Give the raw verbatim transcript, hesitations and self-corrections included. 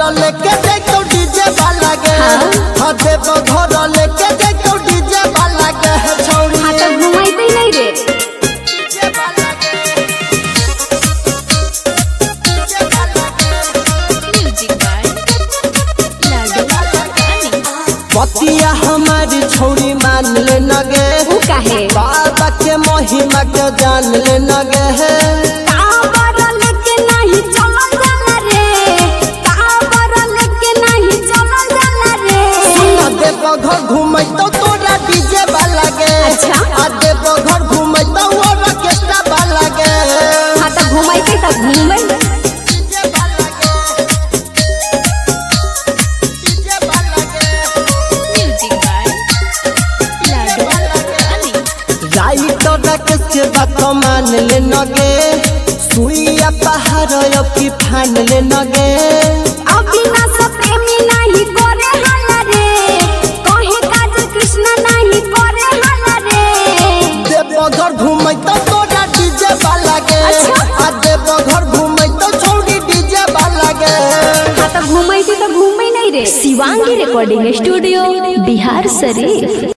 लेके जाइतो डीजे वाला गे हाँ देव घर लेके जाइतो डीजे वाला गे छौरी हाँ तो घुमाइते नहीं रे डीजे वाला गे डीजे वाला गे म्यूजिक बाय लाडू पतिया हमारी छौरी मान ले नगे ऊ काहे बाबा के महिमा के जान ले नगे काबर लेके नहीं चलो जाला रे काबर लेके नहीं चलो जाला रे सुन देव घर घुमैतो तोरा डीजे वाला गे अच्छा। आ देव घर घुमैतो ऑर्केस्ट्रा वाला गे हाँ तो घुमाइते तो घूमे डीजे वाला गे डीजे वाला गे म्यूजिक बाय लाडू राइट राकेश के बात मान ले नगे सुइया पहाड़ की फान ले नगे अविना से प्रेमी नहीं करे हल्ला रे कहे काज कृष्ण नहीं करे हल्ला रे देवघर घुमैतो तोरा डीजे वाला गे अच्छा। आ देवघर घुमैतो छौरी डीजे वाला गे हाँ तो घुमाइते तो घूमे नहीं रे शिवांगी रिकॉर्डिंग स्टूडियो बिहार शरीफ।